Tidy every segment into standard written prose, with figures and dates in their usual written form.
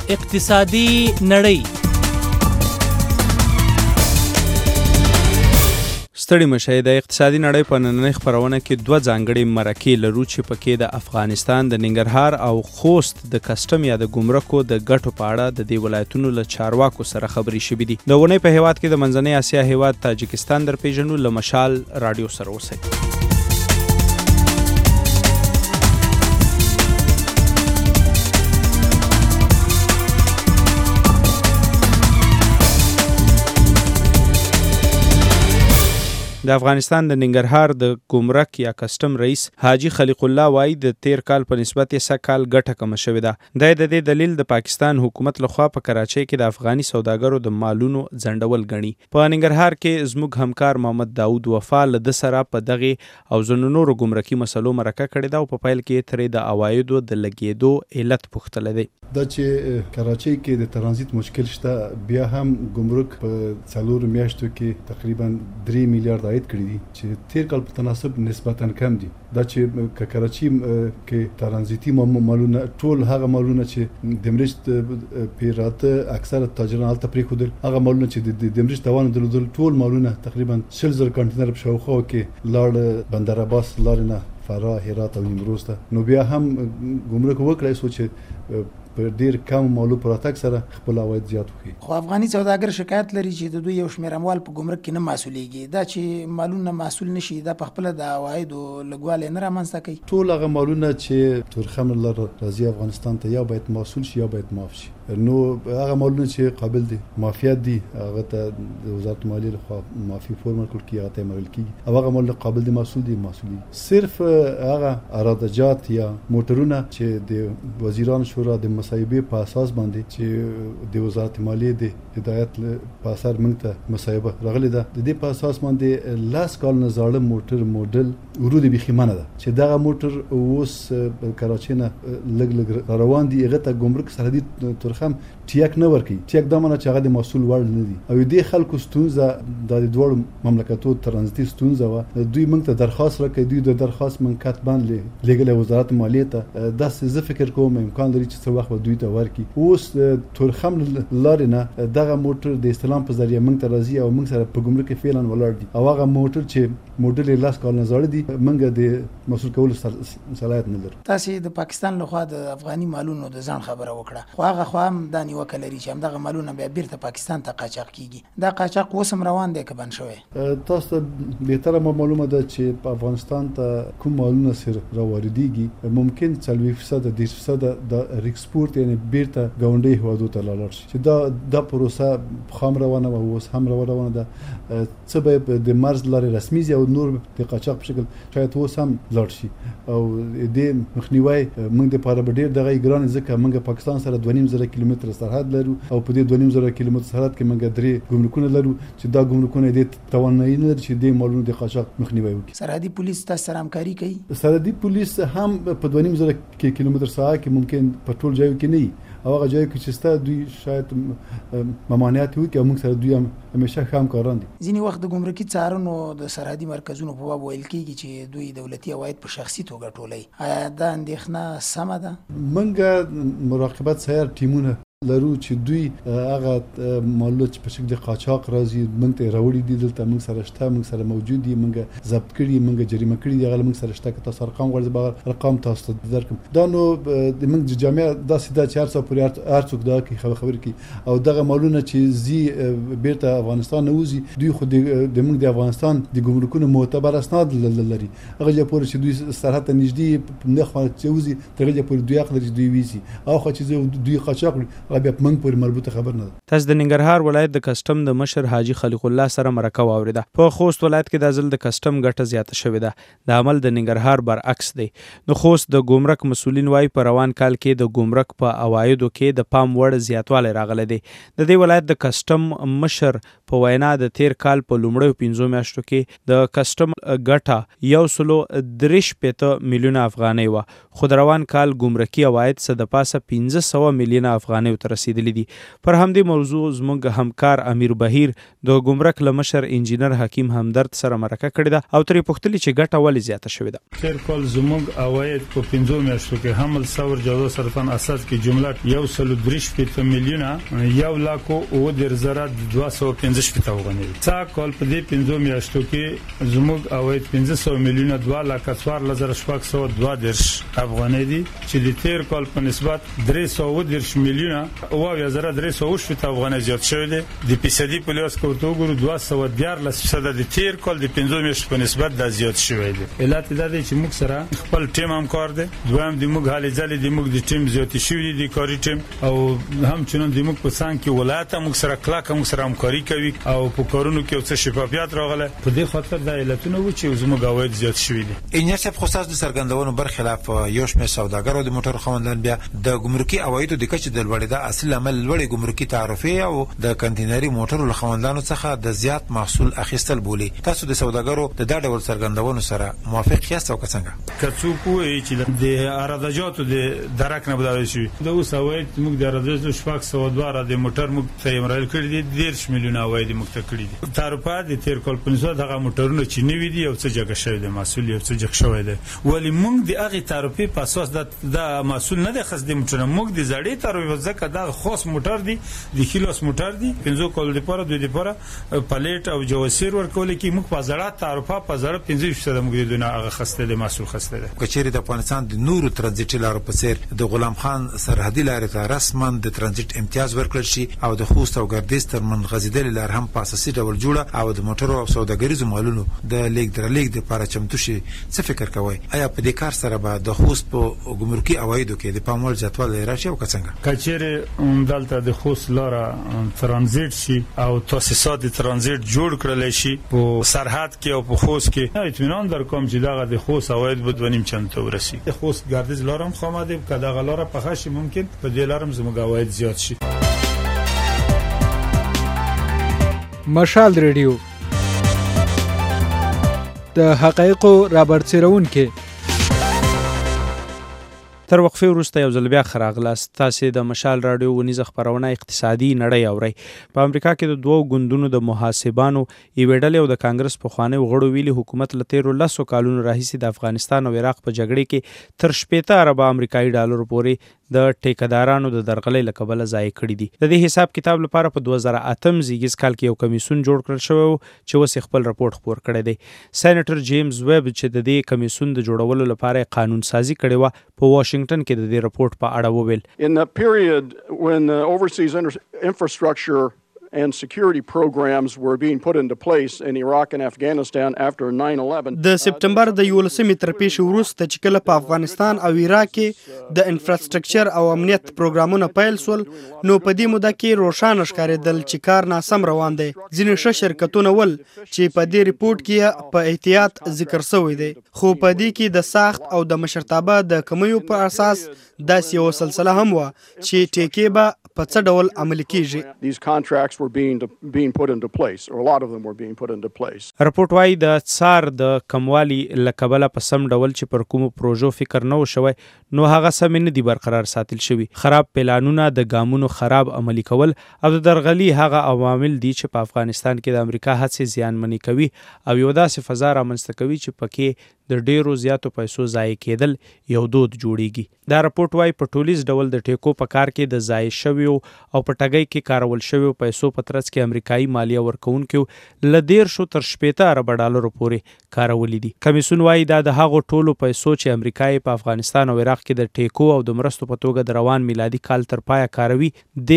اقتصادي نړۍ. ستړي مشئ د اقتصادي نړۍ په نننۍ خپرونه کې دوه ځانګړي مرکې لرو چې پکې د افغانستان د ننګرهار او خوست د کسټم یا د ګمرکو د ګټو په اړه د دې ولایتونو له چارواکو سره خبرې شوې دي. د ونې په هیواد کې د منځنۍ اسیا هیواد تاجکستان در پیژنو له مشال رادیو سره اوسئ. د افغانستان د ننګرهار د ګمرک یا کسټم رئیس حاجی خلیق الله وایي د تیر کال په نسبت یې سږ کال ګټه کمه شوې ده. د دې دلیل د پاکستان حکومت لخوا په کراچۍ کې د افغاني سوداګرو د مالونو ځنډول ګڼي. په ننګرهار کې زموږ همکار محمد داود وفا له د سره په دغه او ځینو نورو ګمرکي مسلو مرکه کړې ده او په پیل کې ترې د عوایدو د لګېدو علت پوښتلی دی. دا چې کراچۍ کې د ترانزیت مشکل شته، بیا هم ګمرک په 4 میاشتو کې تقریبا 3 میلیارډ عاید کړی دي چې تیر کال په تناسب نسبتا کم دي. دا چې کراچۍ کې ترانزیتي مالونه ټول هغه مالونه چې د مرشت پیراته اکثره تاجران هلته پرېښودل، هغه مالونه چې د مرشت توان درلودل ټول مالونه تقریبا 60,000 کنټینر په شاوخوا کې لاړ بندر عباس لارې نه فراه، هرات او نیمروز ته. نو بیا هم ګمرک وکړای سو چې په ډیر کم مالو پراتک سره خپل عواید زیات وکړي. خو افغاني سوداګر شکایت لري چې د دوی یو شمېر اموال په ګمرک کې نه مسؤلیږي. دا چې مالونه مسؤل نشي دا په خپل د عوایدو لګوالی نه رامنځته کوي. ټول هغه مالونه چې تورخم لر راځي افغانستان ته یا باید مسؤل شي یا باید معاف شي. نو هغه مالونه چې قابل دي معافیت دي هغه ته د وزارت مالیې لخوا معافي فورم ورکول کیږي، هغه ته عمل کیږي. او هغه مالونه قابل دي مسؤل دي مسؤل دي. صرف هغه ارادجات یا موټرونه چې د وزیران شورا د مصایبه په اساس باندې چې د وزارت مالیې د هدایت په اثر موږ ته مصایبه راغلي ده، د دې په اساس باندې لاس کال نه زاړه موټر موډل ورودي بخیمانه ده چې دغه موټر اوس کراچۍ نه لګ روان دي. هغه ته ګمرک سرحدي تورخم ټیک نه ورکي. ټیک دا معنی چې هغه د مسؤل وړ نه دي او دې خلکو ستونزه د دوړو مملکتو ترانزیتي ستونزه و. دوی موږ ته درخواست راکړي، دوی د درخواست من کاتبان لګل وزارت مالیې ته. دا زه فکر کوم امکان لري چې څه وخت دوی ته ورکي. اوس تورخم لارې نه دغه موټر د استلام په ذریعہ موږ ته راځي او موږ سره په ګمرک کې فعلا ولاړ دي او هغه موټر چې موډل لاس کال نه زړه دي موږ د مسؤل کولو صلاحیت نه لرو. تاسو د پاکستان لخوا د افغاني مالونو د ځان خبره وکړه، خو هغه خو هم دا نیوکه لري چې همدغه مالونه بیا بیرته پاکستان ته قاچاق کیږي. دا قاچاق اوس هم روان دی که بند شوی؟ تاسو ته بهتره معلومه ده چې په افغانستان ته کوم مالونه سر راوړديږي ممکن 40% 10% د ریکسپورت یعنی بیرته ګاونډي هوادو ته لاړ شي چې دا پروسه خام روانه او اوس هم روانه ده. څه به د مرز لارې رسمي او نور د قاچاق په شکل شاید اوس هم لاړ شي او د مخنیوي موږ د پاره ډیر دغه ګران ځکه موږ پاکستان سره 2.5 کیلومتر سرحد لرو او په دې 2.5 کیلومتر سرحد کې موږ درې ګمرکونه لرو چې دا ګمرکونه د توانایي نه لري چې د مالونو د قاچاق مخنیوي وکړي. سرحدي پولیس تاسو سره همکاري کوي؟ سرحدي پولیس هم په 2.5 کیلومتر ساحه کې ممکن په ټول ځایو کې نه او هغه ځای کې چې ستا دوی شاید ممانعت وکړي او موږ سره دوی هم همیشه ښه همکاران دي. ځینې وخت د ګمرکي څارنو د سرحدي مرکزونو په باب ویل کېږي چې دوی دولتي عواید په شخصي توګه ټولوي. آیا دا اندېښنه سمه ده؟ موږ مراقبت سایر ټیمونه لرو چې دوی هغه مالونه چې په شکل د قاچاق راځي موږ ته راوړي دي، دلته موږ سره شته، موږ سره موجود دي، موږ ضبط کړي، موږ جریمه کړي دي، هغه موږ سره شته. که تاسو ارقام غواړئ به ارقام تاسو ته درکړم. دا نو د موږ د جامعه داسې ده چې هر څه پورې هر څوک دا خبرې کوي او دغه مالونه چې زی بیرته افغانستان نه وځي دوی خو د موږ د افغانستان د ګمرکونو معتبر اسناد لري. هغه ځای پورې چې دوی سرحد ته نږدې نه خو چې وځي تر هغه پورې دوی حق لري دوی وځي او خو چې دوی قاچاق بیا موږ پورې مربوطه خبر نه ده. تاسو د ننګرهار ولایت د کسټم د مشر حاجی خلیق الله سره مرکه واوریده. په خوست ولایت کې د ځل د کسټم ګټه زیاته شوې ده. د عمل د ننګرهار برعکس دی. نو خوست د ګمرک مسولین وایي په روان کال کې د ګمرک په عوایدو کې د پام وړ زیاتوالی راغلی دی. د دې ولایت د کسټم مشر په وینا د تیر کال په لومړیو 5 میاشتو کې د کسټم ګټه 1.53 میلیونه افغانۍ وه، خو د روان کال ګمرکي عواید څه د پاسه 1500 میلیونه افغانۍ ته رسیدلي دي. پر همدې موضوع زموږ همکار امیر بهیر د ګمرک له مشر انجینر حکیم همدرد سره مرکه کړې ده او ترې پوښتلي چې ګټه ولې زیاته شوې ده. تیر کال زموږ عواید په 15 میاشتو کې حمل ثور جوړ سرطان اساس کې جمله 1.3 میلیونه 1,02,215 افغانۍ. څا کال په دې 15 میاشتو کې زموږ عواید 500 میلیونه 2,14,602 افغانۍ دي چې د تیر کال په نسبت 310 میلیونه 9,310 افغانۍ زیات شوی دی. د فیصدي په لحاظ کې ورته وګورو 214% د تیر کال د 15 میاشتو په نسبت دا زیات شوی دی. علت دا دی چې موږ سره خپل ټیم هم کار دی. دویم د موږ حالې ځلې د موږ د ټیم زیات شوی دی، د کاري ټیم، او همچنان د موږ په څنګ کې ولایت موږ سره کلک موږ سره همکاري کوي او په کارونو کې څه شفافیت راغله. په دې خاطر د علتونو و چې زموږ عواید زیات شوی دي. انجنیر صاحب خو تاسو د سرګندونو برخلاف یو شمېر سوداګرو د موټر خوندان بیا د ګمرکي عوایدو د کچې د لوړېدا اصل عمل لوړې ګمرکي تعرفه او د کنټینري موټرو له خوندانو څخه د زیات محصول اخیستل بولي. تاسو د سوداګرو د دا ډول سرګندونو سره موافق یاست او څنګه؟ کڅو کوی چې د عراضاتو د درک نه بدل شي. د اوس عواید موږ د عراضاتو شپږ سو دواره د موټر موږ ته امرال کړی دي 10 میلیونه عواید موږ ته کړی دي. تعرفه د تیر کال په نسبت هغه موټرونه چې نوي دي او څه جګه شوی دی، محصول یو څه جګ شوی دی. ولی موږ د هغه تعرفه په اساس د محصول نه د خص د موټر موږ د زړې تعرفه ځکه دا خاص موټر دی، د کیلوس موټر دی، 15 کال لپاره دوی لپاره پلیټ او جواسیر ورکول کی موږ په زړه تعرفه په زړه 15% موږ د نه هغه خسته د محصول خسته ده. کچېری د افغانستان د نورو ترانزیټي لارو په څیر د غلام خان سرحدي لارې ته رسما د ترانزیټ امتیاز ورکړل شي او د خوست او ګردیز ترمن غزیدلې لار هم په اساسي ډول جوړه او د موټرو او سوداګریزو مالونو د لیک درلیک د لپاره چمتو شي. څه فکر کوي آیا په دې کار سره به د خوست په ګمرکي عوایدو کې د پاموړ زیاتوالی راشي او څنګه؟ کچېری دلته د خوست لار ترانزیټ شي او تاسیسات ترانزیټ جوړ کړل شي په سرحد کې او په خوست کې، اطمینان در کوم چې دغه د خوست عواید بود ونیم چند ته ورسي. د خوست ګردیز لار هم خامده که دغه لار په خاص ممکن په دې لار هم زموږ عواید زیات شي. مشال ریډیو د حقایقو رابرسېرون کې تر وقفه وروسته یو ځل بیا خراغلاست. تاسې د مشال راډیو ونیزه خپرونه اقتصادي نړۍ اورئ. په امریکا کې د دوو ګوندونو د محاسبانو یوې ډلې او د کانګرس پخوانیو غړو ویلي حکومت له تیرو 10 کالونو راهیسې د افغانستان او عراق په جګړې کې تر 80 اربه امریکایي ډالرو پورې د ټیکدارانو د درغلۍ له کبله ضایع کړي دي. د دې حساب کتاب لپاره په 2008 زیږیز کال کې یو کمیسون جوړ کړل شوی و چې اوس خپل راپورټ خپور کړی دی. سېنیټر جیمز ویب چې د دې کمیسون د جوړولو لپاره قانون سازي کړې و په واشنگټن کې د دې راپورټ په اړه وویل. In the period when the overseas infrastructure and security programs were being put into place in Iraq and Afghanistan after 9/11. د سپټمبر د 11 تر پیښې وروسته چې کله په افغانستان او عراق کې د انفراستراکچر او امنیت پروګرامونه پیل شول، نو په دې موده کې روښانه ښکارېدل چې کار ناسم روان دی. ځینې ښه شرکتونه ول چې په دې ریپورت کې په احتیاط ذکر شوی دی، خو په dې کې د ساخت او د مشرتابه د کمیو په اساس داسې یو سلسله هم وه چې ټیکې به په څه ډول عملي کیږي. These contracts were being put into place, or a lot of them were being put into place. راپورټ وايي د څار د کموالي لکبله په سم ډول چې پر کومو پروژو فکر نه وشوي نو هغه سم نه دي برقرار ساتل شوی. خراب پلانونه، د ګامونو خراب عملي کول او د درغلي هغه عوامل دي چې په افغانستان کې د امریکا هڅې زیانمنې کوي او یو داسې فضا رامنځته کوي چې پکې د ډیرو زیاتو پیسو ضایع کېدل یو دود جوړیږي. دا راپورټ وايي په ټولیز ډول د ټیکو په کار کې د ضایع شویو او په ټګۍ کې کارول شویو پیسو په ترڅ کې امریکایي مالیه ورکوونکو له 10 تر 80 ارب ډالرو پورې کارولې دي. کمیسون وايي دا د هغو ټولو پیسو چې امریکایي په افغانستان او عراق کې د ټیکو او د مرستو په توګه د روان میلادي کال تر پایه کاروي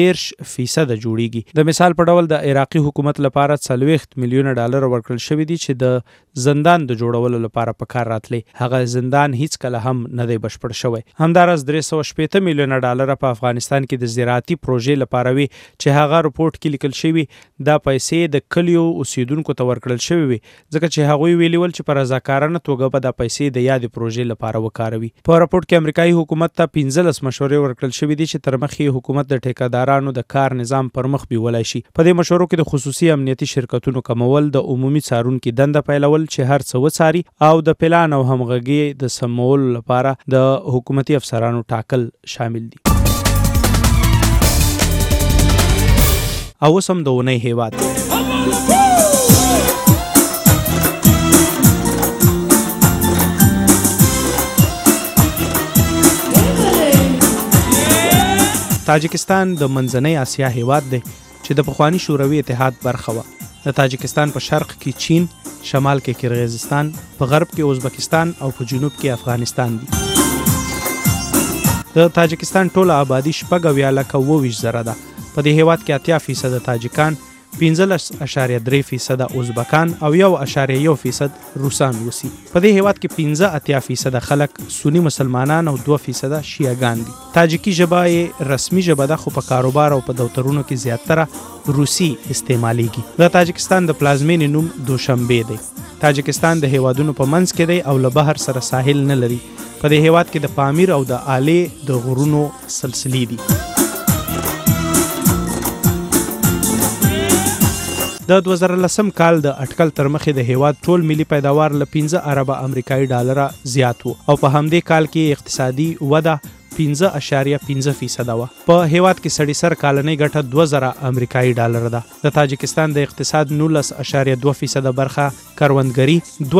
10% جوړیږي. د مثال په ډول د عراقي حکومت لپاره 40 میلیونه ډالر ورکړل شوی دي چې د زندان د جوړولو لپاره په کار راتلی. هغه زندان هیڅ کله هم نه دی بشپړ شوی. همدارس 380 میلیونه ډالر په افغانستان کې د زراعتي پروژې لپاره وي چې هغه رپورټ کې لیکل شوی دا پیسې د کلیو اوسیدونکو ته ورکړل شوی وي ځکه چې هغوی ویلي ول چې په رضاکارانه توګه به دا پیسې د یادې پروژې لپاره وکاروي. په راپورټ کې امریکایي حکومت ته 15 مشورې ورکړل شوی دي چې تر مخې حکومت د ټیکدارانو د کار نظام پر مخ بیولای شي. په دې مشورو کې د خصوصي امنیتي شرکتونو کمول، د عمومي څارونکو دنده پیلول چې هر څه وڅاري او د پلان او همغږي د سمول لپاره د حکومتي افسرانو ټاکل شامل دي. او اوس هم د اونۍ هیواد. تاجکستان د منځنۍ آسیا هیواد دی چې د پخوانی شوروي اتحاد برخه وه. د تاجکستان په شرق کې چین، شمال کې کرغیزستان، په غرب کې ازبکستان او په جنوب کې افغانستان دي. د تاجکستان ټوله آبادی 6.27 ده. په دې هیواد کې 80% تاجکان، 15.3% ازبکان او 1.1% روسان وسی. په دې هیواد کې 85% خلک سنی مسلمانان او 2% شیعاګان دي. تاجکی ژبه یې رسمي ژبه ده، خو په کاروبار او په دفترونو کې زیاتره روسی استعمالیږي. د تاجکستان د پلازمینې نوم دوشنبه دی. تاجکستان د هیوادونو په منځ کې دی او له بحر سره ساحل نه لري. په دې هیواد کې د پامیر او د آلې د غرونو سلسلې دي. د 2010 کال د اټکل تر مخې د هیواد ټول ملي پیداوار له 15 اربه امریکایي ډالره زیات وو او په همدې کال کې اقتصادي وده 15.15% وه. په هیواد کې سړي سر کالنۍ ګټه 2000 امریکایي ډالر ده. د تاجکستان د اقتصاد 19.2% برخه کروندګري،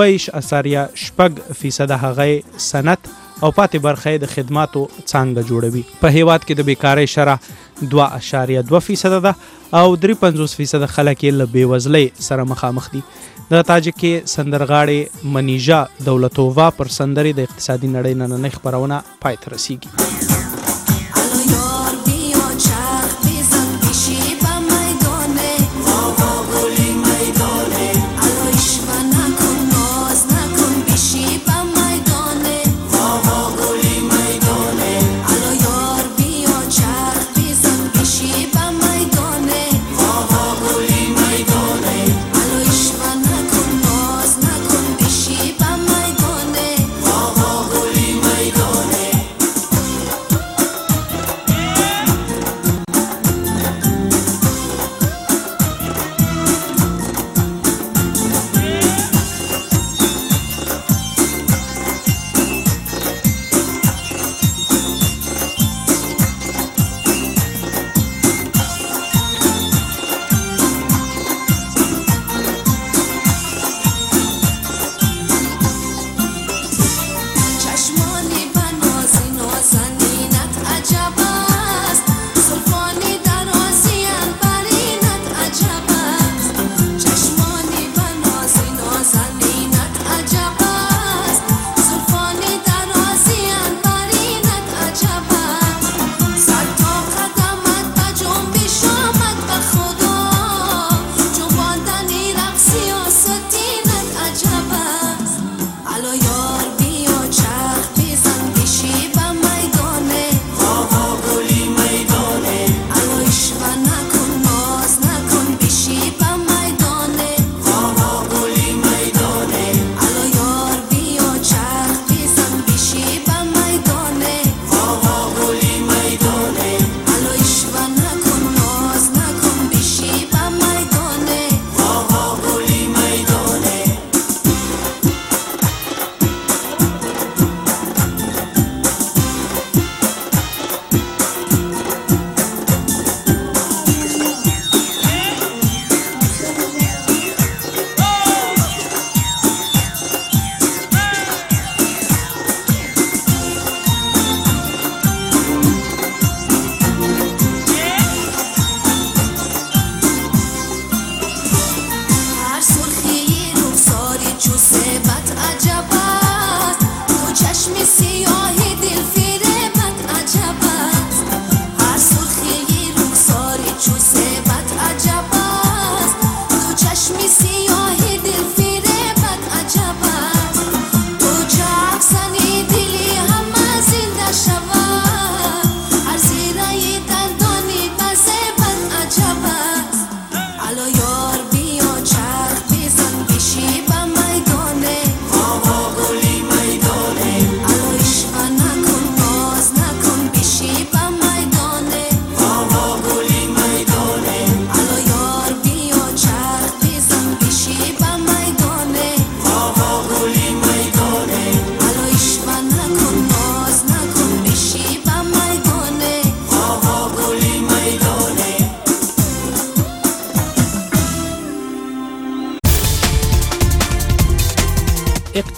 2.6% هغه صنعت او پاتې برخه د خدماتو څانګه جوړوي. په هیواد کې د بیکارۍ شرح 2.2% ده او 53% خلک له بېوزلۍ سره مخامخ دي. د تاجکي سندرغاړې منیژا دولتووا پر سندرې د اقتصادي نړۍ نننۍ خپرونه پای ته رسیږي.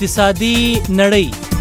اقتصادي نړۍ.